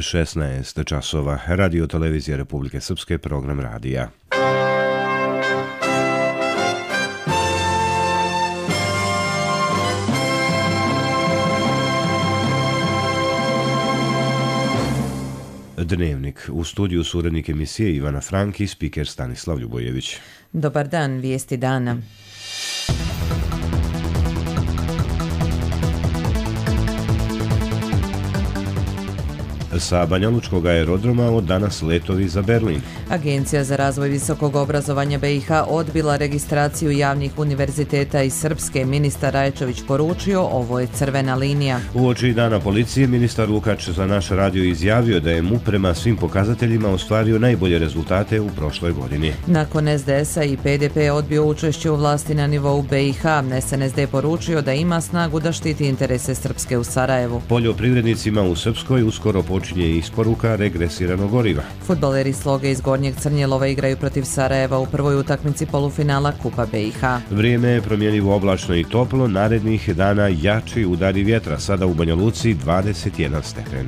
16 časova. Radio televizija Republike Srpske, program radija. Dnevnik. U studiju su urednik emisije Ivana Frank i spiker Stanislav Ljubojević. Dobar dan, vijesti dana. Sa banjalučkog aerodroma od danas letovi za Berlin. Agencija za razvoj visokog obrazovanja BiH odbila registraciju javnih univerziteta iz Srpske. Ministar Rajčević poručio, ovo je crvena linija. Uoči dana policije, ministar Lukač za naš radio izjavio da je MUP prema svim pokazateljima ostvario najbolje rezultate u prošloj godini. Nakon SDS-a i PDP odbio učešće u vlasti na nivou BiH. SNSD poručio da ima snagu da štiti interese Srpske u Sarajevu. Poljoprivrednicima u Srpskoj uskoro počinje isporuka regresiranog goriva. Fudbaleri Sloge iz Gornjeg Crnjelova igraju protiv Sarajeva u prvoj utakmici polufinala Kupa BiH. Vrijeme je promjenjivo, oblačno i toplo, narednih dana jači udari vjetra, sada u Banja Luci 21 stepen.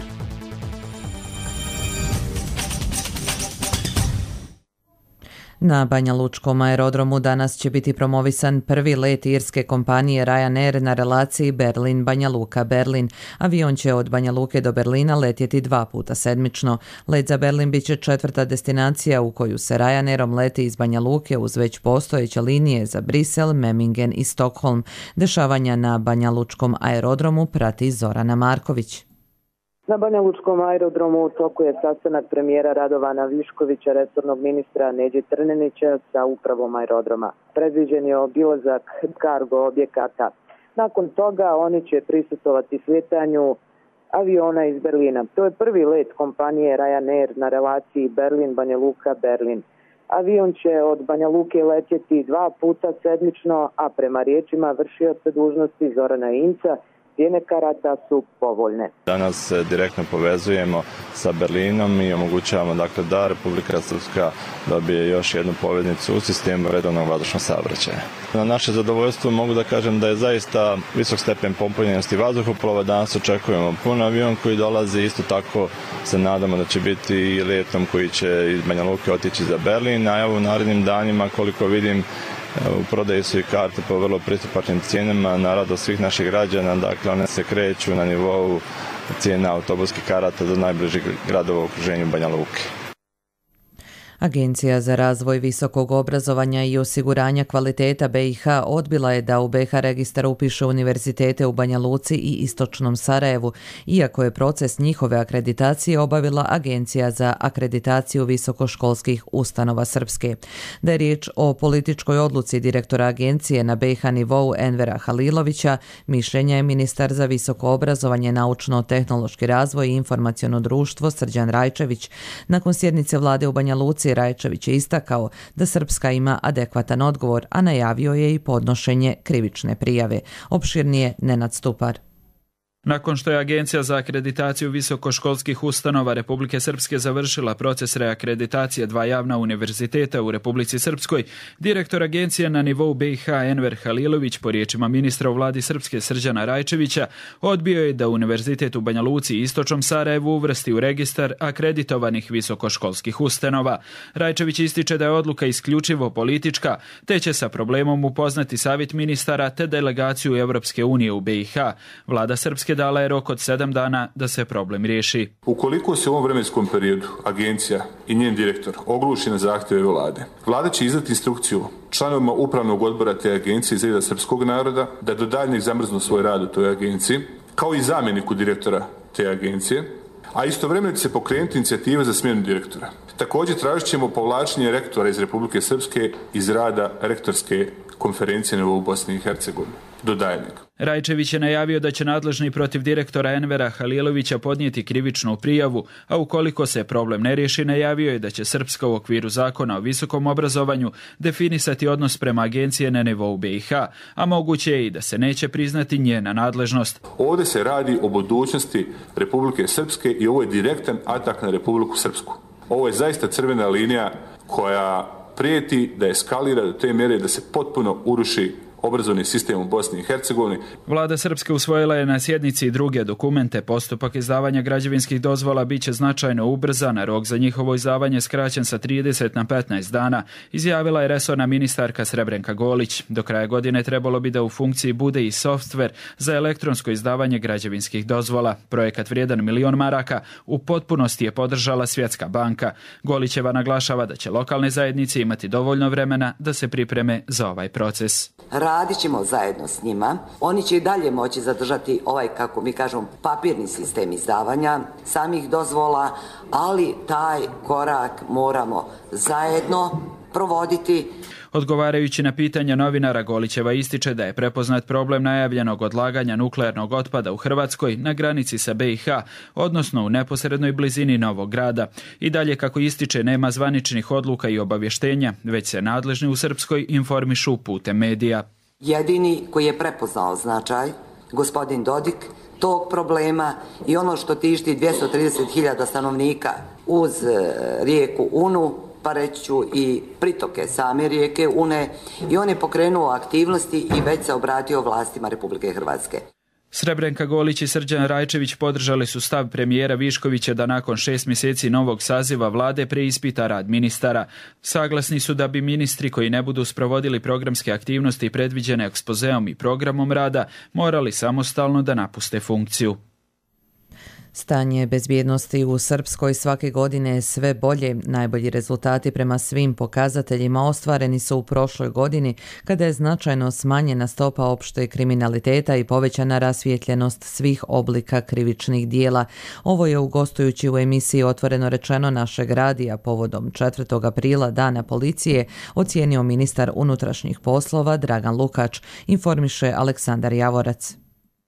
Na banjalučkom aerodromu danas će biti promovisan prvi let irske kompanije Ryanair na relaciji Berlin-Banja Luka-Berlin. Avion će od Banja Luke do Berlina letjeti 2 puta sedmično. Let za Berlin bit će 4. destinacija u koju se Ryanairom leti iz Banja Luke uz već postojeće linije za Brisel, Memmingen i Stockholm. Dešavanja na banjalučkom aerodromu prati Zorana Marković. Na banjalučkom aerodromu u toku je sastanak premijera Radovana Viškovića, resornog ministra Neđe Trnenića sa upravom aerodroma. Predviđen je obilazak kargo objekata. Nakon toga oni će prisustvovati slijetanju aviona iz Berlina. To je prvi let kompanije Ryanair na relaciji Berlin-Banja Luka-Berlin. Avion će od Banja Luke letjeti 2 puta sedmično, a prema riječima vršioca dužnosti Zorana Inca, cijene karata su povoljne. Danas se direktno povezujemo sa Berlinom i omogućavamo da Republika Srpska dobije još jednu poveznicu u sistemu redovnog vazdušnog saobraćaja. Na naše zadovoljstvo mogu da kažem da je zaista visok stepen popunjenosti vazduhoplova. Danas očekujemo pun avion koji dolazi, isto tako se nadamo da će biti i letom koji će iz Banja Luke otići za Berlin, a evo u narednim danima, koliko vidim, u prodaji su i karte po vrlo pristupačnim cijenama na radost svih naših građana, dakle one se kreću na nivou cijena autobuskih karata do najbližih gradova u okruženju Banja Luke. Agencija za razvoj visokog obrazovanja i osiguranja kvaliteta BiH odbila je da u BiH registar upiše univerzitete u Banja Luci i istočnom Sarajevu, iako je proces njihove akreditacije obavila Agencija za akreditaciju visokoškolskih ustanova Srpske. Da je riječ o političkoj odluci direktora agencije na BiH nivou Envera Halilovića, mišljenja je ministar za visoko obrazovanje, naučno-tehnološki razvoj i informaciono društvo Srđan Rajčević. Nakon sjednice vlade u Banja Luci, Rajčević je istakao da Srpska ima adekvatan odgovor, a najavio je i podnošenje krivične prijave. Opširnije Nenad Stupar. Nakon što je Agencija za akreditaciju visokoškolskih ustanova Republike Srpske završila proces reakreditacije 2 javna univerziteta u Republici Srpskoj, direktor agencije na nivou BiH Enver Halilović, po riječima ministra u vladi Srpske Srđana Rajčevića, odbio je da Univerzitet u Banja Luci i istočnom Sarajevu uvrsti u registar akreditovanih visokoškolskih ustanova. Rajčević ističe da je odluka isključivo politička, te će sa problemom upoznati savjet ministara te delegaciju Evropske unije u BiH. Vlada Srpske dala je rok od 7 dana da se problem riješi. Ukoliko se u ovom vremenskom periodu agencija i njen direktor ogluši na zahtjeve vlade, vlada će izdati instrukciju članovima upravnog odbora te agencije iz reda srpskog naroda da do daljnjeg zamrznu svoj rad u toj agenciji, kao i zamjeniku direktora te agencije, a istovremeno će se pokrenuti inicijativa za smjenu direktora. Također tražit ćemo povlačenje rektora iz Republike Srpske iz rada rektorske konferencije u Bosni i Hercegovini do daljnjeg. Rajčević je najavio da će nadležni protiv direktora Envera Halilovića podnijeti krivičnu prijavu, a ukoliko se problem ne riješi, najavio je da će Srpska u okviru zakona o visokom obrazovanju definisati odnos prema agencije na nivou BiH, a moguće je i da se neće priznati njena nadležnost. Ovdje se radi o budućnosti Republike Srpske i ovo je direktan atak na Republiku Srpsku. Ovo je zaista crvena linija koja prijeti da eskalira do te mjere da se potpuno uruši obrazovni sistem u Bosni i Hercegovini. Vlada Srpske usvojila je na sjednici i druge dokumente. Postupak izdavanja građevinskih dozvola biće značajno ubrzan, a rok za njihovo izdavanje skraćen sa 30 na 15 dana, izjavila je resorna ministarka Srebrenka Golić. Do kraja godine trebalo bi da u funkciji bude i softver za elektronsko izdavanje građevinskih dozvola. Projekat vrijedan $1.000.000 u potpunosti je podržala Svjetska banka. Golićeva naglašava da će lokalne zajednice imati dovoljno vremena da se pripreme za ovaj proces. Radit ćemo zajedno s njima. Oni će i dalje moći zadržati ovaj, kako mi kažemo, papirni sistem izdavanja samih dozvola, ali taj korak moramo zajedno provoditi. Odgovarajući na pitanja novinara, Golićeva ističe da je prepoznat problem najavljenog odlaganja nuklearnog otpada u Hrvatskoj na granici sa BiH, odnosno u neposrednoj blizini Novog Grada. I dalje, kako ističe, nema zvaničnih odluka i obavještenja, već se nadležni u Srpskoj informišu putem medija. Jedini koji je prepoznao značaj, gospodin Dodik, tog problema i ono što tišti 230.000 stanovnika uz rijeku Unu, pa reći ću i pritoke same rijeke Une, i on je pokrenuo aktivnosti i već se obratio vlastima Republike Hrvatske. Srebrenka Golić i Srđan Rajčević podržali su stav premijera Viškovića da nakon 6 mjeseci novog saziva vlade preispita rad ministara. Saglasni su da bi ministri koji ne budu sprovodili programske aktivnosti predviđene ekspozeom i programom rada morali samostalno da napuste funkciju. Stanje bezbjednosti u Srpskoj svake godine je sve bolje. Najbolji rezultati prema svim pokazateljima ostvareni su u prošloj godini, kada je značajno smanjena stopa opšte kriminaliteta i povećana rasvijetljenost svih oblika krivičnih dijela. Ovo je, gostujući u emisiji Otvoreno rečeno našeg radija povodom 4. aprila, Dana policije, ocijenio ministar unutrašnjih poslova Dragan Lukač, informiše Aleksandar Javorac.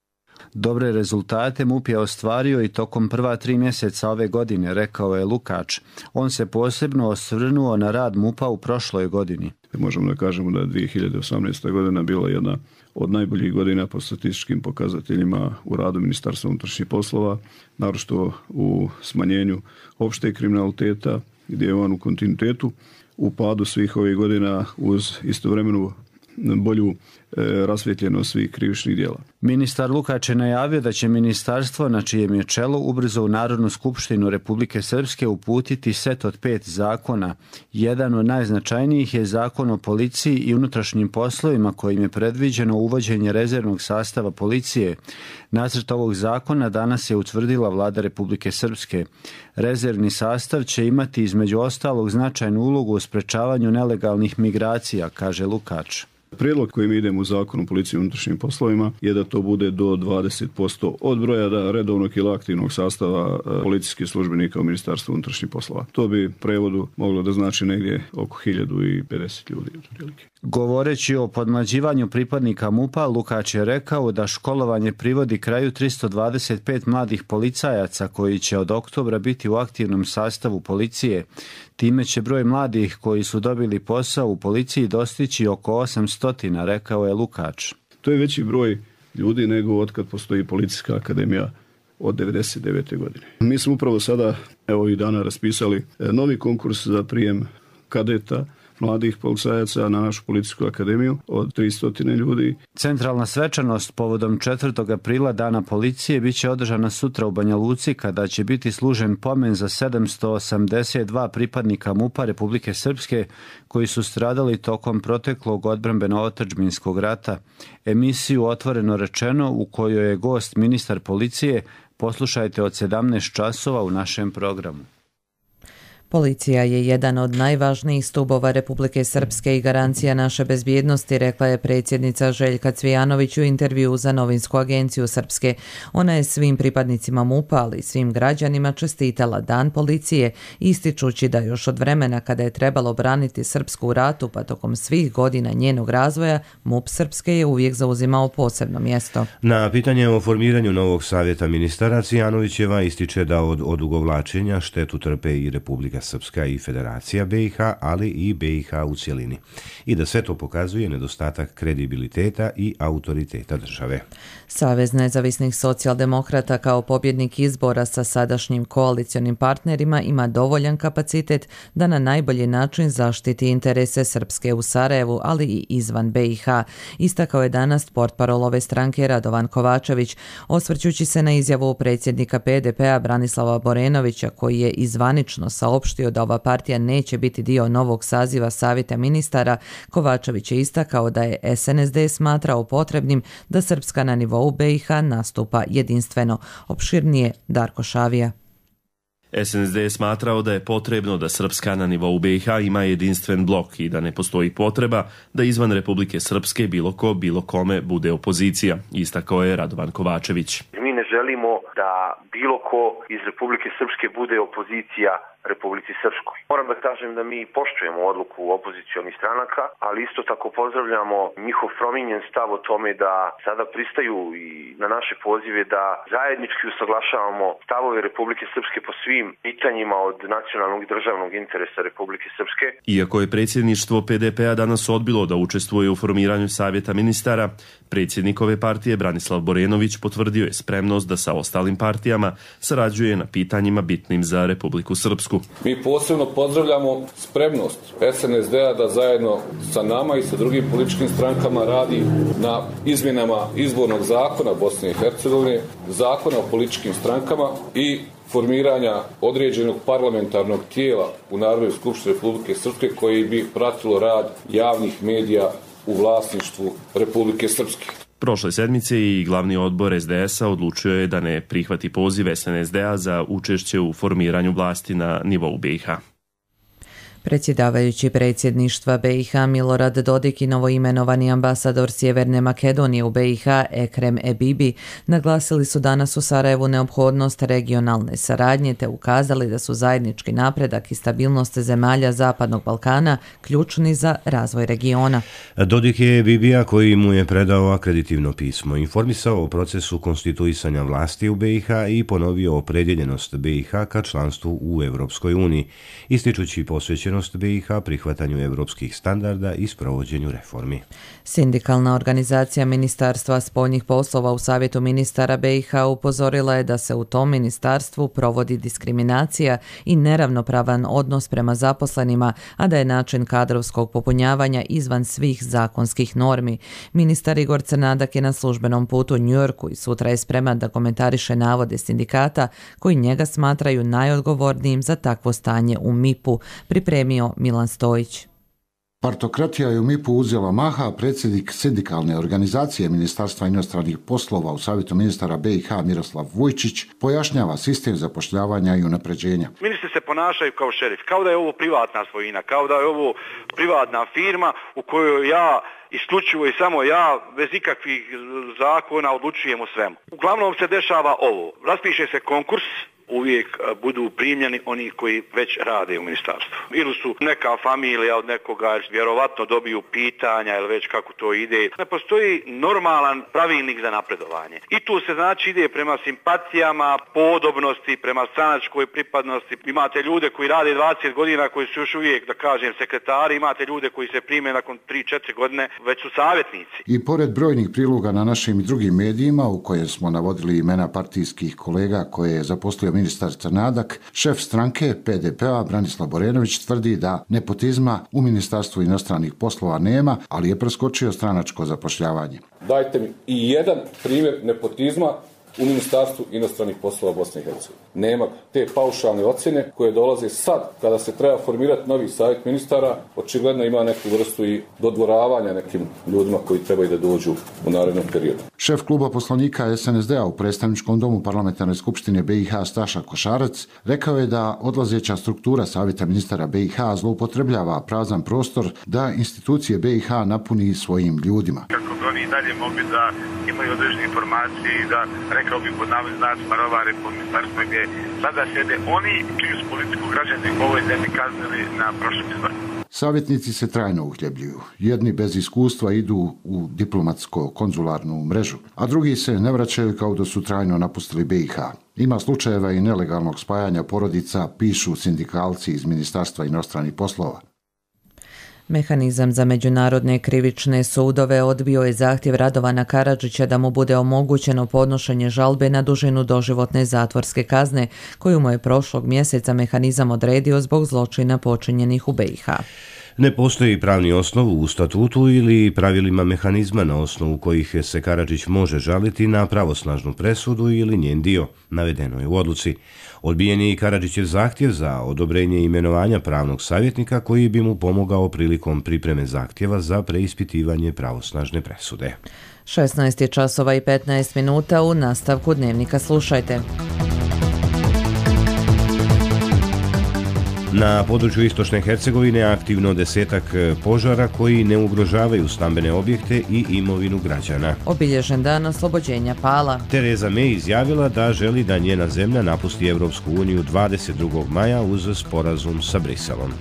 Dobre rezultate MUP je ostvario i tokom prva 3 mjeseca ove godine, rekao je Lukač. On se posebno osvrnuo na rad MUP-a u prošloj godini. Možemo da kažemo da je 2018. godina bila jedna od najboljih godina po statističkim pokazateljima u radu Ministarstva unutrašnjih poslova, naročito u smanjenju opšte kriminaliteta, gdje je on u kontinuitetu, u padu svih ovih godina uz istovremenu bolju rasvjetljenost svih krivičnih djela. Ministar Lukač je najavio da će ministarstvo, na čijem je čelu, ubrzo u Narodnu skupštinu Republike Srpske uputiti set od 5 zakona. Jedan od najznačajnijih je Zakon o policiji i unutrašnjim poslovima, kojim je predviđeno uvođenje rezervnog sastava policije. Nacrt ovog zakona danas je utvrdila Vlada Republike Srpske. Rezervni sastav će imati između ostalog značajnu ulogu u sprečavanju nelegalnih migracija, kaže Lukač. Prijedlog kojim idemo u Zakonu o policiji i unutrašnjim poslovima je da to bude do 20% od broja redovnog ili aktivnog sastava policijskih službenika u Ministarstvu unutrašnjih poslova. To bi prevodu moglo da znači negdje oko 1050 ljudi. Govoreći o podmlađivanju pripadnika MUP-a, Lukač je rekao da školovanje privodi kraju 325 mladih policajaca koji će od oktobra biti u aktivnom sastavu policije. Time će broj mladih koji su dobili posao u policiji dostići oko 800, rekao je Lukač. To je veći broj ljudi nego otkad postoji Policijska akademija od 1999. godine. Mi smo upravo sada, evo i dana, raspisali novi konkurs za prijem kadeta mladih policajaca na našu policijsku akademiju od 300 ljudi. Centralna svečanost povodom 4. aprila, Dana policije, bit će održana sutra u Banja Luci, kada će biti služen pomen za 782 pripadnika MUP-a Republike Srpske koji su stradali tokom proteklog odbrambeno-otadžbinskog rata. Emisiju Otvoreno rečeno, u kojoj je gost ministar policije, poslušajte od 17 časova u našem programu. Policija je jedan od najvažnijih stubova Republike Srpske i garancija naše bezbjednosti, rekla je predsjednica Željka Cvijanović u intervjuu za Novinsku agenciju Srpske. Ona je svim pripadnicima MUP-a, ali i svim građanima čestitala Dan policije, ističući da još od vremena kada je trebalo braniti Srpsku u ratu, pa tokom svih godina njenog razvoja, MUP Srpske je uvijek zauzimao posebno mjesto. Na pitanje o formiranju novog savjeta ministara, Cvijanovićeva ističe da od odugovlačenja štetu trpe i Republika Republika Srpska i Federacija BiH, ali i BiH u cjelini. I da sve to pokazuje nedostatak kredibiliteta i autoriteta države. Savez nezavisnih socijaldemokrata kao pobjednik izbora sa sadašnjim koalicionim partnerima ima dovoljan kapacitet da na najbolji način zaštiti interese Srpske u Sarajevu, ali i izvan BiH. Istakao je danas portparol ove stranke Radovan Kovačević, osvrćući se na izjavu predsjednika PDP-a Branislava Borenovića, koji je izvanično saopštio da ova partija neće biti dio novog saziva Savjeta ministara. Kovačević je istakao da je SNSD smatrao potrebnim da Srpska na nivou BiH nastupa jedinstveno. Opširnije Darko Šavija. SNSD je smatrao da je potrebno da Srpska na nivou BiH ima jedinstven blok i da ne postoji potreba da izvan Republike Srpske bilo kome bude opozicija, istakao je Radovan Kovačević. Mi ne želimo da bilo ko iz Republike Srpske bude opozicija Republici Srpskoj. Moram da kažem da mi poštujemo odluku opozicionih stranaka, ali isto tako pozdravljamo njihov promijenjen stav o tome da sada pristaju i na naše pozive da zajednički usaglašavamo stavove Republike Srpske po svim pitanjima od nacionalnog i državnog interesa Republike Srpske. Iako je predsjedništvo PDP-a danas odbilo da učestvuje u formiranju Savjeta ministara, predsjednik ove partije Branislav Borenović potvrdio je spremnost da sa ostalim partijama sarađuje na pitanjima bitnim za Republiku Srpsku. Mi posebno pozdravljamo spremnost SNSD-a da zajedno sa nama i sa drugim političkim strankama radi na izmjenama izbornog zakona Bosne i Hercegovine, zakona o političkim strankama i formiranja određenog parlamentarnog tijela u Narodnoj skupštini Republike Srpske koji bi pratilo rad javnih medija u vlasništvu Republike Srpske. Prošle sedmice i glavni odbor SDS-a odlučio je da ne prihvati poziv SNSD-a za učešće u formiranju vlasti na nivou BiH. Predsjedavajući predsjedništva BiH Milorad Dodik i novoimenovani ambasador Sjeverne Makedonije u BiH Ekrem Ebibi naglasili su danas u Sarajevu neophodnost regionalne saradnje te ukazali da su zajednički napredak i stabilnost zemalja Zapadnog Balkana ključni za razvoj regiona. Dodik je Ebibija, koji mu je predao akreditivno pismo, informisao o procesu konstituisanja vlasti u BiH i ponovio opredjeljenost BiH ka članstvu u Europskoj uniji, ističući posvećenost BiH prihvatanju europskih standarda i sprovođenju reformi. Sindikalna organizacija Ministarstva spoljnih poslova u Savjetu ministara BiH upozorila je da se u tom ministarstvu provodi diskriminacija i neravnopravan odnos prema zaposlenima, a da je način kadrovskog popunjavanja izvan svih zakonskih normi. Ministar Igor Crnadak je na službenom putu u Njujorku i sutra je spreman da komentariše navode sindikata koji njega smatraju najodgovornijim za takvo stanje u MIP-u, pripremio Milan Stojić. Partokratija je u MIP-u uzela maha, a predsjednik sindikalne organizacije Ministarstva inostranih poslova u Savjetu ministara BiH Miroslav Vujčić pojašnjava sistem zapošljavanja i unapređenja. Ministri se ponašaju kao šerif, kao da je ovo privatna svojina, kao da je ovo privatna firma u kojoj ja isključivo i samo ja, bez ikakvih zakona, odlučujem o svemu. Uglavnom se dešava ovo, raspiše se konkurs, uvijek budu primljeni oni koji već rade u ministarstvu. Ili su neka familija od nekoga, vjerovatno dobiju pitanja ili već kako to ide. Ne postoji normalan pravilnik za napredovanje. I tu se znači ide prema simpatijama, podobnosti, prema stranačkoj pripadnosti. Imate ljude koji rade 20 godina, koji su još uvijek, da kažem, sekretari, imate ljude koji se prime nakon 3-4 godine, već su savjetnici. I pored brojnih priloga na našim i drugim medijima, u kojem smo navodili imena partijskih kolega koje je zaposlio ministar Crnadak, šef stranke PDP-a Branislav Borenović tvrdi da nepotizma u Ministarstvu inostranih poslova nema, ali je preskočio stranačko zapošljavanje. Dajte mi i jedan primjer nepotizma u Ministarstvu inostranih poslova Bosne i Hercegovine. Nema te paušalne ocjene koje dolaze sad kada se treba formirati novi savjet ministara, očigledno ima neku vrstu i dodvoravanja nekim ljudima koji trebaju da dođu u narednom periodu. Šef kluba poslanika SNSD-a u predstavničkom domu Parlamentarne skupštine BiH Staša Košarac rekao je da odlazeća struktura Savjeta ministara BiH zloupotrebljava prazan prostor da institucije BiH napuni svojim ljudima. Kako bi oni dalje mogli da imaju određene informacije i da, rekao bi pod navodnim znacima, rovare po ministarstvu gdje sada sjede oni čiju su politiku građani ovoj zemlji kaznili na prošlom izboru. Savjetnici se trajno uhljebljuju. Jedni bez iskustva idu u diplomatsko-konzularnu mrežu, a drugi se ne vraćaju kao da su trajno napustili BiH. Ima slučajeva i nelegalnog spajanja porodica, pišu sindikalci iz Ministarstva inostranih poslova. Mehanizam za međunarodne krivične sudove odbio je zahtjev Radovana Karadžića da mu bude omogućeno podnošenje žalbe na dužinu doživotne zatvorske kazne, koju mu je prošlog mjeseca mehanizam odredio zbog zločina počinjenih u BiH. Ne postoji pravni osnov u statutu ili pravilima mehanizma na osnovu kojih se Karadžić može žaliti na pravosnažnu presudu ili njen dio, navedeno je u odluci. Odbijen je i Karadžićev zahtjev za odobrenje imenovanja pravnog savjetnika koji bi mu pomogao prilikom pripreme zahtjeva za preispitivanje pravosnažne presude. 16:15 u nastavku Dnevnika slušajte. Na području istočne Hercegovine aktivno 10 požara koji ne ugrožavaju stambene objekte i imovinu građana. Obilježen dan oslobođenja Pala. Tereza May izjavila da želi da njena zemlja napusti Europsku uniju 22. maja uz sporazum sa Briselom.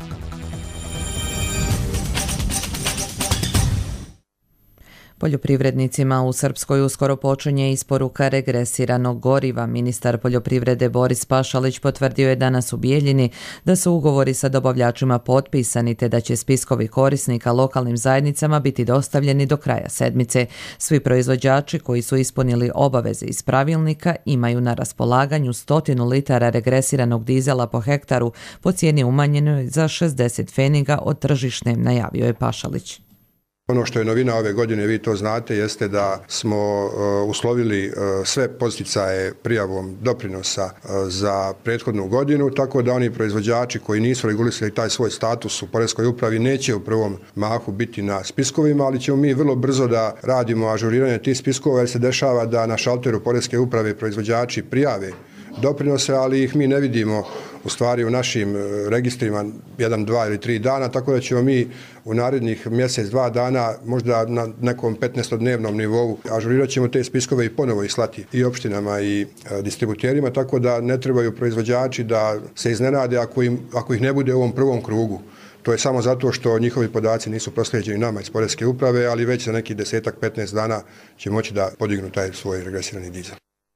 Poljoprivrednicima u Srpskoj uskoro počinje isporuka regresiranog goriva. Ministar poljoprivrede Boris Pašalić potvrdio je danas u Bijeljini da su ugovori sa dobavljačima potpisani te da će spiskovi korisnika lokalnim zajednicama biti dostavljeni do kraja sedmice. Svi proizvođači koji su ispunili obaveze iz pravilnika imaju na raspolaganju 100 litara regresiranog dizela po hektaru po cijeni umanjenoj za 60 pfeniga od tržišne, najavio je Pašalić. Ono što je novina ove godine, vi to znate, jeste da smo uslovili sve podsticaje prijavom doprinosa za prethodnu godinu, tako da oni proizvođači koji nisu regulisali taj svoj status u Poreskoj upravi neće u prvom mahu biti na spiskovima, ali ćemo mi vrlo brzo da radimo ažuriranje tih spiskova jer se dešava da na šalteru Poreske uprave proizvođači prijave doprinose, ali ih mi ne vidimo u stvari u našim registrima 1, 2 ili 3 dana, tako da ćemo mi u narednih mjesec, 2 dana, možda na nekom 15-dnevnom nivou ažurirat ćemo te spiskove i ponovo ih slati i opštinama i distributerima, tako da ne trebaju proizvođači da se iznenade ako ih ne bude u ovom prvom krugu. To je samo zato što njihovi podaci nisu proslijeđeni nama iz Poreske uprave, ali već za nekih 10-15 dana će moći da podignu taj svoj regresirani dizel.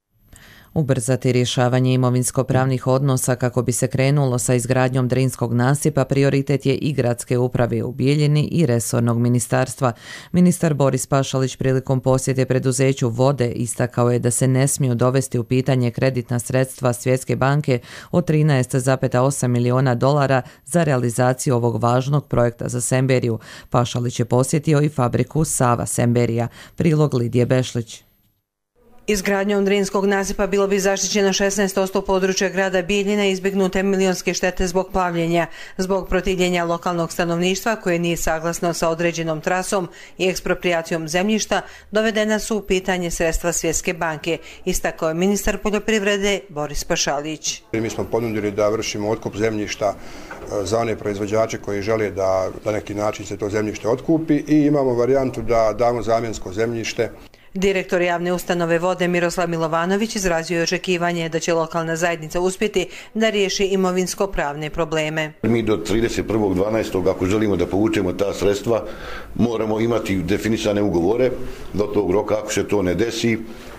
Ubrzati rješavanje imovinsko-pravnih odnosa kako bi se krenulo sa izgradnjom Drinskog nasipa prioritet je i gradske uprave u Bijeljini i resornog ministarstva. Ministar Boris Pašalić prilikom posjete preduzeću Vode istakao je da se ne smiju dovesti u pitanje kreditna sredstva Svjetske banke od $13,8 milijuna za realizaciju ovog važnog projekta za Semberiju. Pašalić je posjetio i fabriku Sava Semberija. Prilog Lidije Bešlić. Izgradnjom Drinskog nasipa bilo bi zaštićeno 16% područja grada Bijeljina i izbjegnute milionske štete zbog plavljenja. Zbog protivljenja lokalnog stanovništva koje nije saglasno sa određenom trasom i eksproprijacijom zemljišta, dovedena su u pitanje sredstva Svjetske banke, istakao je ministar poljoprivrede Boris Pašalić. Mi smo ponudili da vršimo otkup zemljišta za one proizvođače koji žele da na neki način se to zemljište otkupi i imamo varijantu da damo zamjensko zemljište. Direktor javne ustanove Vode Miroslav Milovanović izrazio je očekivanje da će lokalna zajednica uspjeti da riješi imovinsko-pravne probleme. Mi do 31.12. ako želimo da povučemo ta sredstva, moramo imati definisane ugovore. Do tog roka, ako se to ne desi,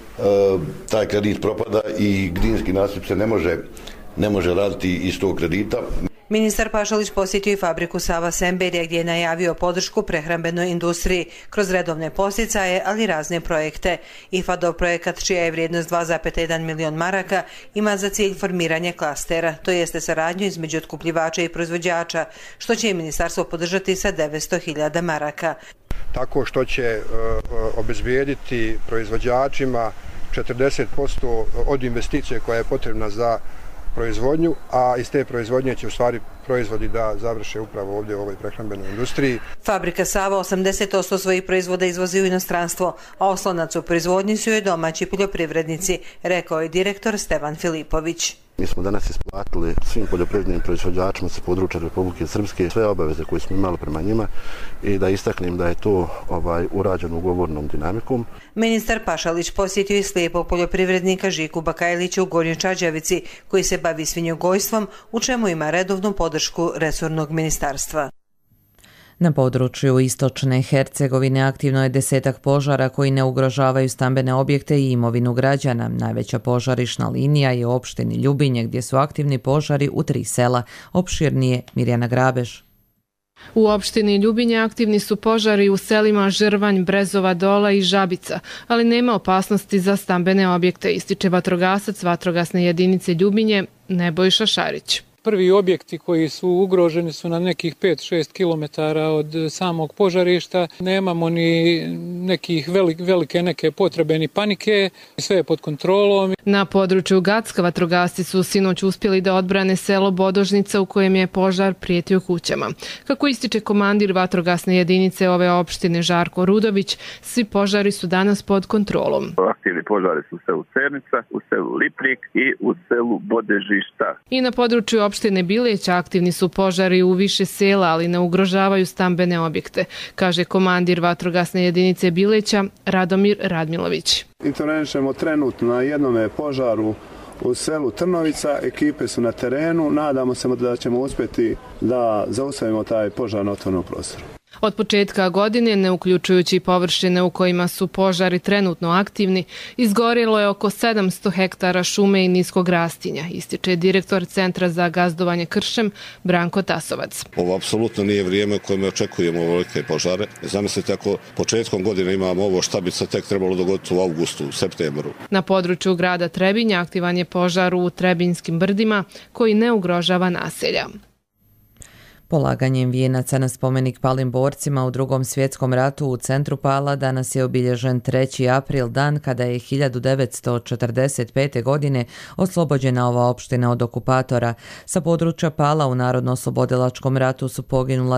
taj kredit propada i Drinski nasip se ne može raditi iz tog kredita. Ministar Pašalić posjetio i fabriku Sava Semberija gdje je najavio podršku prehrambenoj industriji kroz redovne posticaje, ali i razne projekte. IFAD-ov projekat, čija je vrijednost 2,1 milion maraka, ima za cilj formiranje klastera, to jeste saradnju između otkupljivača i proizvođača, što će i ministarstvo podržati sa 900.000 maraka. Tako što će obezbijediti proizvođačima 40% od investicije koja je potrebna za proizvodnju, a iz te proizvodnje će u stvari proizvodi da završe upravo ovdje u ovoj prehrambenoj industriji. Fabrika Sava 80% svojih proizvoda izvozi u inostranstvo, a oslonac u proizvodnji su joj domaći poljoprivrednici, rekao je direktor Stevan Filipović. Mi smo danas isplatili svim poljoprivrednim proizvođačima sa područja Republike Srpske sve obaveze koje smo imali prema njima i da istaknem da je to urađeno ugovornom dinamikom. Ministar Pašalić posjetio i slijepog poljoprivrednika Žiku Bakajlića u Gornjoj Čađavici, koji se bavi svinjogojstvom, u čemu ima redovnu podršku resornog ministarstva. Na području istočne Hercegovine aktivno je 10 požara koji ne ugrožavaju stambene objekte i imovinu građana. Najveća požarišna linija je u opštini Ljubinje gdje su aktivni požari u 3 sela. Opširnije Mirjana Grabeš. U opštini Ljubinje aktivni su požari u selima Žrvanj, Brezova Dola i Žabica, ali nema opasnosti za stambene objekte, ističe vatrogasac vatrogasne jedinice Ljubinje Nebojša Šarić. Prvi objekti koji su ugroženi su na nekih 5-6 km od samog požarišta. Nemamo ni nekih velike potrebe ni panike, sve je pod kontrolom. Na području Gacka vatrogasci su sinoć uspjeli da odbrane selo Bodožnica u kojem je požar prijetio kućama. Kako ističe komandir vatrogasne jedinice ove opštine Žarko Rudović, svi požari su danas pod kontrolom. Aktivni požari su u selu Cernica, u selu Lipnik i u selu Bodežišta. I na području opštine Bileća aktivni su požari u više sela, ali ne ugrožavaju stambene objekte, kaže komandir vatrogasne jedinice Bileća Radomir Radmilović. Intervenišemo trenutno na jednom požaru u selu Trnovica, ekipe su na terenu, nadamo se da ćemo uspjeti da zaustavimo taj požar na otvorenom prostoru. Od početka godine, ne uključujući površine u kojima su požari trenutno aktivni, izgorjelo je oko 700 hektara šume i niskog rastinja, ističe direktor Centra za gazdovanje kršem Branko Tasovac. Ovo apsolutno nije vrijeme u kojem očekujemo velike požare. Zamislite ako početkom godine imamo ovo, šta bi se tek trebalo dogoditi u avgustu, septembru. Na području grada Trebinja aktivan je požar u Trebinjskim brdima koji ne ugrožava naselja. Polaganjem vijenaca na spomenik palim borcima u Drugom svjetskom ratu u centru Pala danas je obilježen 3. april, dan kada je 1945. godine oslobođena ova opština od okupatora. Sa područja Pala u Narodno-oslobodilačkom ratu su poginula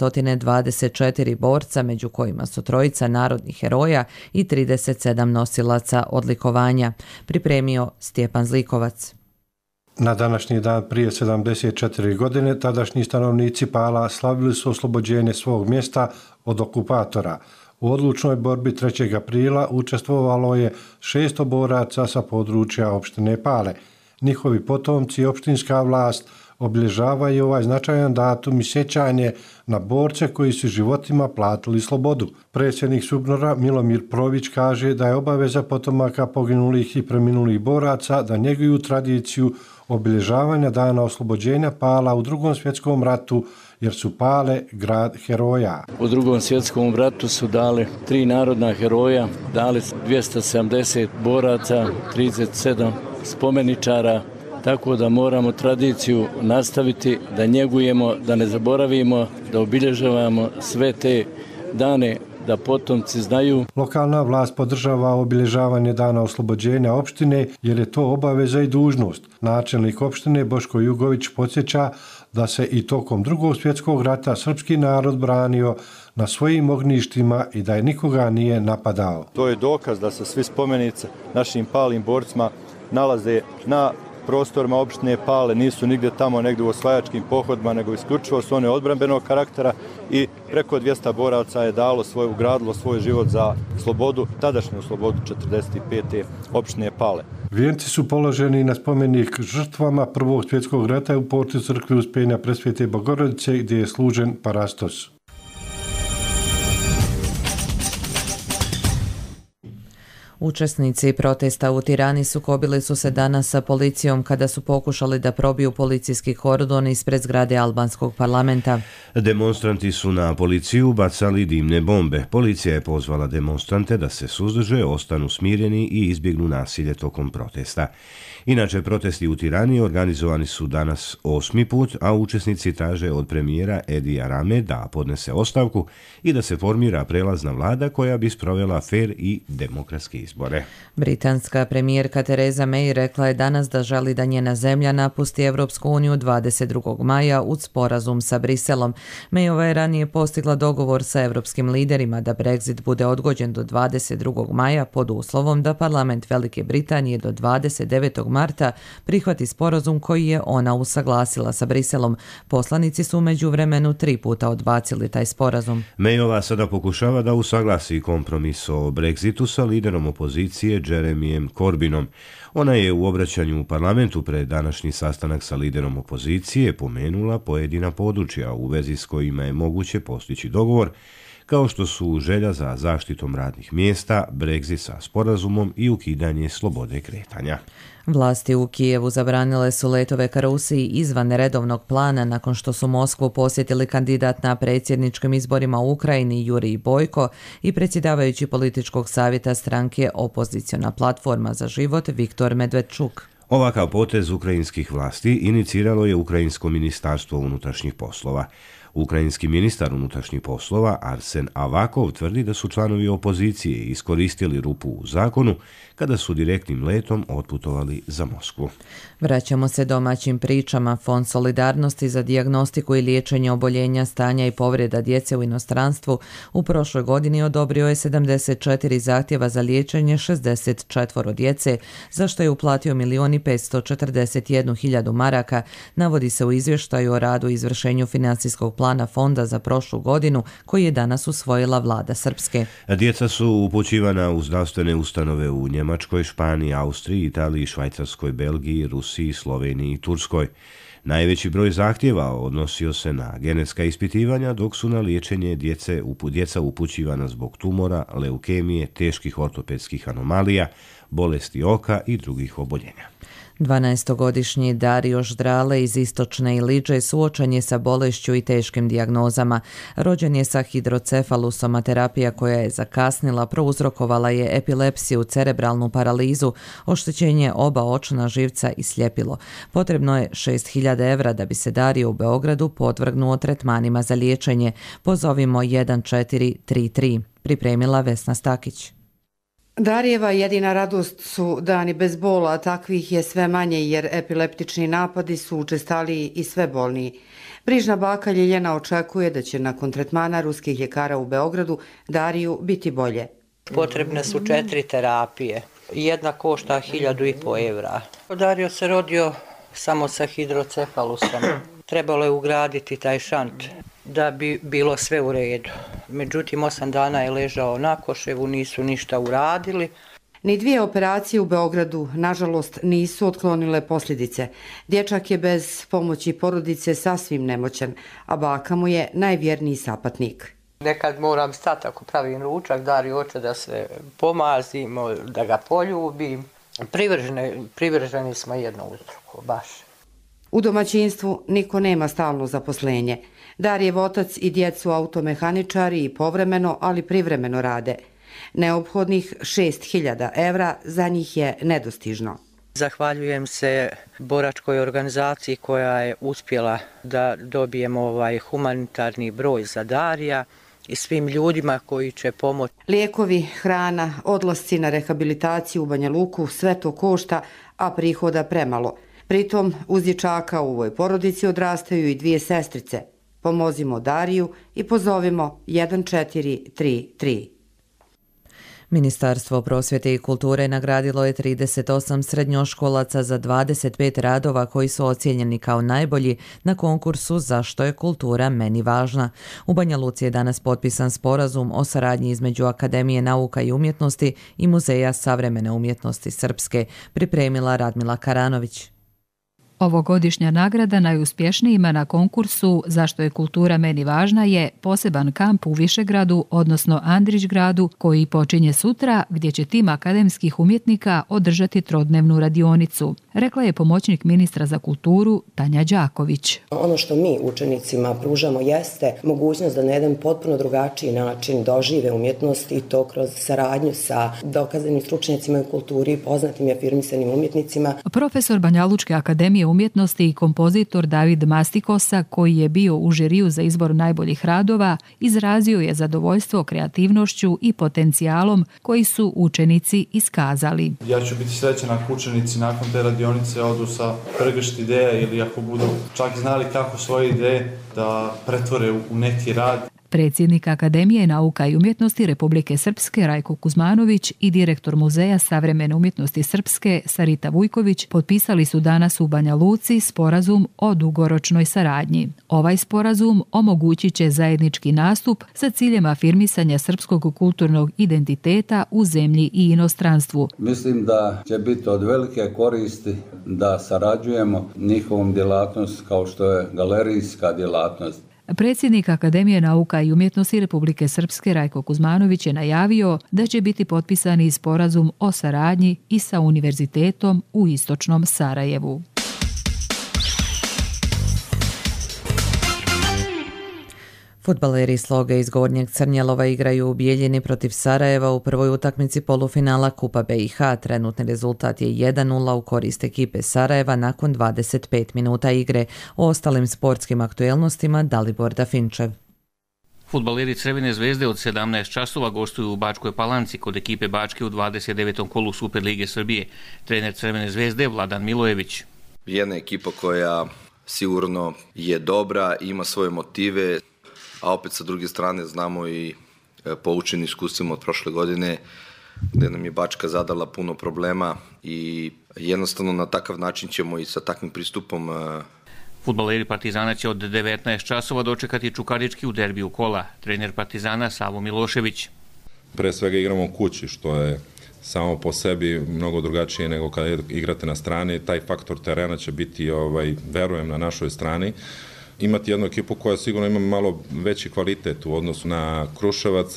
224 borca, među kojima su 3 narodnih heroja i 37 nosilaca odlikovanja. Pripremio Stjepan Zlikovac. Na današnji dan prije 74 godine tadašnji stanovnici Pala slavili su oslobođenje svog mjesta od okupatora. U odlučnoj borbi 3. aprila učestvovalo je 600 boraca sa područja opštine Pale. Njihovi potomci i opštinska vlast obilježavaju ovaj značajan datum i sjećanje na borce koji su životima platili slobodu. Predsjednik Subnora Milomir Prović kaže da je obaveza potomaka poginulih i preminulih boraca da njeguju tradiciju obilježavanja dana oslobođenja Pala u Drugom svjetskom ratu, jer su Pale grad heroja. U Drugom svjetskom ratu su dali 3 narodna heroja, dali 270 boraca, 37 spomeničara, tako da moramo tradiciju nastaviti, da njegujemo, da ne zaboravimo, da obilježavamo sve te dane, da potomci znaju. Lokalna vlast podržava obilježavanje dana oslobođenja opštine jer je to obaveza i dužnost. Načelnik opštine Boško Jugović podsjeća da se i tokom Drugog svjetskog rata srpski narod branio na svojim ognjištima i da je nikoga nije napadao. To je dokaz da se svi spomenici našim palim borcima nalaze na prostorima opštine Pale, nisu nigdje tamo negdje u osvajačkim pohodima, nego isključivo su one odbrambenog karaktera i preko 200 boraca je ugradilo svoj život za slobodu, tadašnju slobodu 45. opštine Pale. Vijenci su položeni na spomenik žrtvama Prvog svjetskog rata u porti crkve Uspenja Presvete Bogorodice gdje je služen parastos. Učesnici protesta u Tirani sukobili su se danas sa policijom kada su pokušali da probiju policijski kordon ispred zgrade albanskog parlamenta. Demonstranti su na policiju bacali dimne bombe. Policija je pozvala demonstrante da se suzdrže, ostanu smireni i izbjegnu nasilje tokom protesta. Inače, protesti u Tirani organizovani su danas 8. put, a učesnici traže od premijera Edija Rame da podnese ostavku i da se formira prelazna vlada koja bi sprovela fer i demokratski izbore. Britanska premijerka Theresa May rekla je danas da želi da njena zemlja napusti Evropsku uniju 22. maja uz sporazum sa Briselom. Mayova je ranije postigla dogovor sa evropskim liderima da Brexit bude odgođen do 22. maja pod uslovom da parlament Velike Britanije do 29. marta prihvati sporazum koji je ona usaglasila sa Briselom. Poslanici su u međuvremenu 3 puta odbacili taj sporazum. Mayova sada pokušava da usaglasi kompromis o Brexitu sa liderom opozicije opozicije Jeremijem Corbynom. Ona je u obraćanju u parlamentu pred današnji sastanak sa liderom opozicije pomenula pojedina područja u vezi s kojima je moguće postići dogovor, kao što su želja za zaštitom radnih mjesta, Brexit sa sporazumom i ukidanje slobode kretanja. Vlasti u Kijevu zabranile su letove ka Rusiji izvan redovnog plana nakon što su Moskvu posjetili kandidat na predsjedničkim izborima u Ukrajini Jurij Bojko i predsjedavajući političkog savjeta stranke Opoziciona platforma za život Viktor Medvedčuk. Ovakav potez ukrajinskih vlasti iniciralo je Ukrajinsko ministarstvo unutrašnjih poslova. Ukrajinski ministar unutrašnjih poslova Arsen Avakov tvrdi da su članovi opozicije iskoristili rupu u zakonu kada su direktnim letom otputovali za Moskvu. Vraćamo se domaćim pričama. Fond solidarnosti za dijagnostiku i liječenje oboljenja, stanja i povreda djece u inostranstvu u prošloj godini odobrio je 74 zahtjeva za liječenje 64 djece, za što je uplatio 1.541.000 maraka, navodi se u izvještaju o radu i izvršenju financijskog plana fonda za prošlu godinu koji je danas usvojila vlada Srpske. Djeca su upućivana u zdravstvene ustanove u Njemačkoj, Španiji, Austriji, Italiji, Švajcarskoj, Belgiji, Rusiji, Sloveniji i Turskoj. Najveći broj zahtjeva odnosio se na genetska ispitivanja, dok su na liječenje djeca upućivana zbog tumora, leukemije, teških ortopedskih anomalija, bolesti oka i drugih oboljenja. 12-godišnji Dario Ždrale iz Istočne Iliđe suočen je sa bolešću i teškim dijagnozama. Rođen je sa hidrocefalusom, a terapija koja je zakasnila prouzrokovala je epilepsiju, cerebralnu paralizu, oštećenje oba očna živca i sljepilo. Potrebno je 6.000 evra da bi se Dario u Beogradu podvrgnuo tretmanima za liječenje. Pozovimo 1433. Pripremila Vesna Stakić. Darijeva jedina radost su dani bez bola, a takvih je sve manje jer epileptični napadi su učestaliji i sve bolniji. Brižna baka Ljiljana očekuje da će nakon tretmana ruskih ljekara u Beogradu Dariju biti bolje. Potrebne su 4 terapije. Jedna košta 1.500 evra. Dario se rodio samo sa hidrocefalusom. Trebalo je ugraditi taj šant da bi bilo sve u redu. Međutim, 8 dana je ležao na Koševu, nisu ništa uradili. Ni 2 operacije u Beogradu, nažalost, nisu otklonile posljedice. Dječak je bez pomoći porodice sasvim nemoćan, a baka mu je najvjerniji sapatnik. Nekad moram stati ako pravim ručak, Dario hoće da se pomazimo, da ga poljubim. Privrženi smo jedno uz drugo, baš. U domaćinstvu niko nema stalno zaposlenje. Darijev otac i djecu automehaničari i povremeno, ali privremeno rade. Neophodnih 6.000 evra za njih je nedostižno. Zahvaljujem se boračkoj organizaciji koja je uspjela da dobijemo ovaj humanitarni broj za Darija i svim ljudima koji će pomoći. Lijekovi, hrana, odlasci na rehabilitaciju u Banja Luku, sve to košta, a prihoda premalo. Pritom uz dječaka u ovoj porodici odrastaju i 2 sestrice. Pomozimo Dariju i pozovimo 1433. Ministarstvo prosvjete i kulture nagradilo je 38 srednjoškolaca za 25 radova koji su ocijenjeni kao najbolji na konkursu Zašto je kultura meni važna. U Banja Luci je danas potpisan sporazum o saradnji između Akademije nauka i umjetnosti i Muzeja savremene umjetnosti Srpske, pripremila Radmila Karanović. Ovogodišnja nagrada najuspješnijima na konkursu Zašto je kultura meni važna je poseban kamp u Višegradu, odnosno Andrićgradu, koji počinje sutra, gdje će tim akademskih umjetnika održati trodnevnu radionicu, rekla je pomoćnik ministra za kulturu Tanja Đaković. Ono što mi učenicima pružamo jeste mogućnost da na jedan potpuno drugačiji način dožive umjetnost i to kroz saradnju sa dokazanim stručnjacima u kulturi, poznatim i afirmisanim umjetnicima. Profesor Banjalučke akademije umjetnosti i kompozitor David Mastikosa, koji je bio u žiriju za izbor najboljih radova, izrazio je zadovoljstvo kreativnošću i potencijalom koji su učenici iskazali. Ja ću biti srećan ako učenici nakon te radionice odu sa pregršt ideja ili ako budu čak znali kako svoje ideje da pretvore u neki rad. Predsjednik Akademije nauka i umjetnosti Republike Srpske Rajko Kuzmanović i direktor Muzeja savremene umjetnosti Srpske Sarita Vujković potpisali su danas u Banja Luci sporazum o dugoročnoj saradnji. Ovaj sporazum omogućit će zajednički nastup sa ciljem afirmisanja srpskog kulturnog identiteta u zemlji i inostranstvu. Mislim da će biti od velike koristi da sarađujemo njihovom djelatnost kao što je galerijska djelatnost. Predsjednik Akademije nauka i umjetnosti Republike Srpske Rajko Kuzmanović je najavio da će biti potpisani sporazum o saradnji i sa univerzitetom u istočnom Sarajevu. Fudbaleri Sloge iz Gornjeg Crnjelova igraju u Bijeljini protiv Sarajeva u prvoj utakmici polufinala Kupa BiH. Trenutni rezultat je 1:0 u korist ekipe Sarajeva nakon 25 minuta igre. O ostalim sportskim aktuelnostima Dalibor Dafinčev. Fudbaleri Crvene zvezde od 17 časova gostuju u Bačkoj Palanci kod ekipe Bačke u 29. kolu Superlige Srbije. Trener Crvene zvezde Vladan Milojević. Jedna ekipa koja sigurno je dobra, ima svoje motive, a opet sa druge strane znamo i poučeni iskustvima od prošle godine gdje nam je Bačka zadala puno problema i jednostavno na takav način ćemo i sa takvim pristupom. Fudbaleri Partizana će od 19 časova dočekati Čukarički u derbiju kola. Trener Partizana Savo Milošević. Pre svega igramo u kući, što je samo po sebi mnogo drugačije nego kada igrate na strani. Taj faktor terena će biti, verujem, na našoj strani. Imati jednu ekipu koja sigurno ima malo veći kvalitet u odnosu na Kruševac,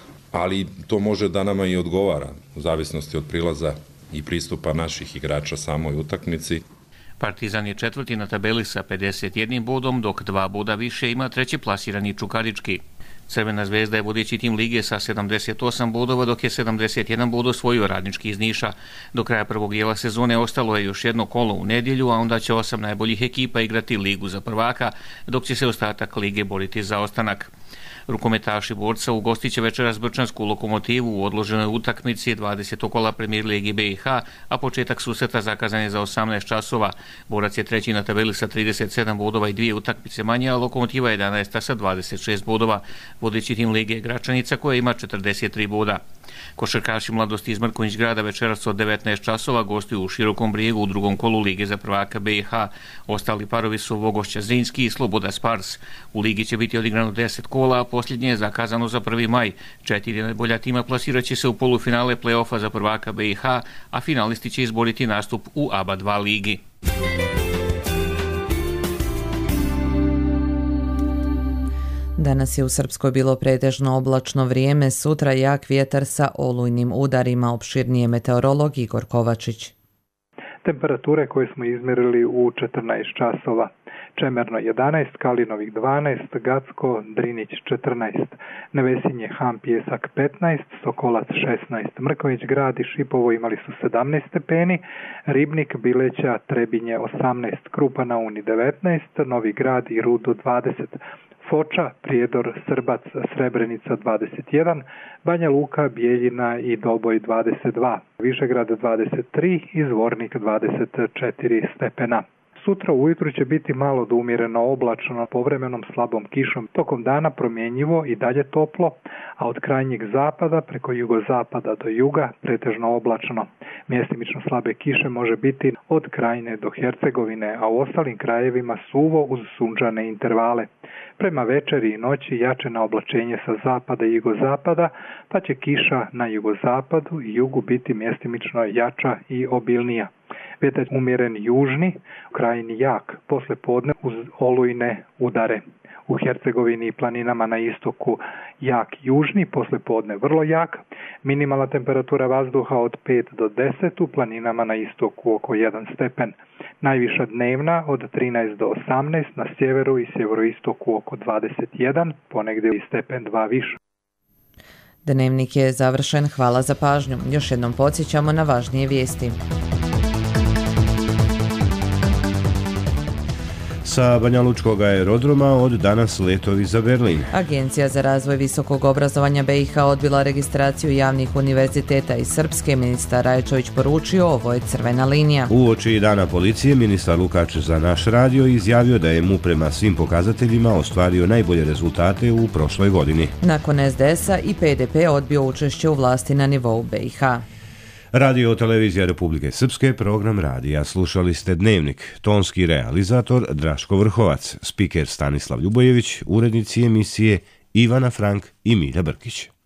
ali to može da nama i odgovara u zavisnosti od prilaza i pristupa naših igrača samoj utakmici. Partizan je četvrti na tabeli sa 51 bodom, dok 2 boda više ima treći plasirani Čukarički. Crvena zvezda je vodeći tim lige sa 78 bodova, dok je 71 bod osvojio Radnički iz Niša. Do kraja prvog dijela sezone ostalo je još jedno kolo u nedjelju, a onda će 8 najboljih ekipa igrati ligu za prvaka, dok će se ostatak lige boriti za ostanak. Rukometaši Borca ugostit će večeras Brčansku Lokomotivu u odloženoj utakmici 20. kola Premier Lige BiH, a početak susreta zakazan je za 18 časova. Borac je treći na tabeli sa 37 bodova i 2 utakmice manje, a Lokomotiva 11. sa 26 bodova. Vodeći tim lige je Gračanica koja ima 43 boda. Košarkaši Mladosti iz Mrkonjić Grada večeras od 19 časova gostuju u Širokom Brijegu u drugom kolu Lige za prvaka BiH. Ostali parovi su Vogošća Zrinski i Sloboda Spars. U ligi će biti odigrano 10 kola, a posljednje je zakazano za 1. maj. 4 najbolja tima plasirat će se u polufinale play-offa za prvaka BiH, a finalisti će izboriti nastup u ABA 2 ligi. Danas je u Srpskoj bilo pretežno oblačno vrijeme, sutra jak vjetar sa olujnim udarima, opširnije meteorolog Igor Kovačić. Temperature koje smo izmjerili u 14 časova. Čemerno 11, Kalinovih 12, Gacko, Drinić 14, Nevesinje, Han, Pjesak 15, Sokolac 16, Mrković Grad i Šipovo imali su 17 stepeni, Ribnik, Bileća, Trebinje 18, Krupa na Uni 19, Novi Grad i Rudo 20, Foča, Prijedor, Srbac, Srebrenica 21, Banja Luka, Bijeljina i Doboj 22, Višegrad 23 i Zvornik 24 stepena. Sutra ujutru će biti malo do umjereno oblačno, povremenom slabom kišom, tokom dana promjenjivo i dalje toplo, a od krajnjeg zapada preko jugozapada do juga pretežno oblačno. Mjestimično slabe kiše može biti od Krajine do Hercegovine, a u ostalim krajevima suvo uz sunčane intervale. Prema večeri i noći jače na oblačenje sa zapada i jugozapada, pa će kiša na jugozapadu i jugu biti mjestimično jača i obilnija. Vjetar umjeren južni, u Krajini jak, poslije podne uz olujne udare. U Hercegovini i planinama na istoku jak južni, poslije podne vrlo jak. Minimalna temperatura vazduha od 5 do 10, u planinama na istoku oko 1 stepen. Najviša dnevna od 13 do 18, na sjeveru i sjeveroistoku oko 21, ponegdje i stepen 2 više. Dnevnik je završen, hvala za pažnju. Još jednom podsjećamo na važnije vijesti. Sa Banjalučkog aerodroma od danas letovi za Berlin. Agencija za razvoj visokog obrazovanja BiH odbila registraciju javnih univerziteta iz Srpske. Ministar Rajčević poručio, ovo je crvena linija. Uoči dana policije, ministar Lukač za naš radio izjavio da je mu prema svim pokazateljima ostvario najbolje rezultate u prošloj godini. Nakon SDS-a i PDP odbio učešće u vlasti na nivou BiH. Radio televizija Republike Srpske, program radija. Slušali ste Dnevnik, tonski realizator Draško Vrhovac, spiker Stanislav Ljubojević, urednici emisije Ivana Frank i Milja Brkić.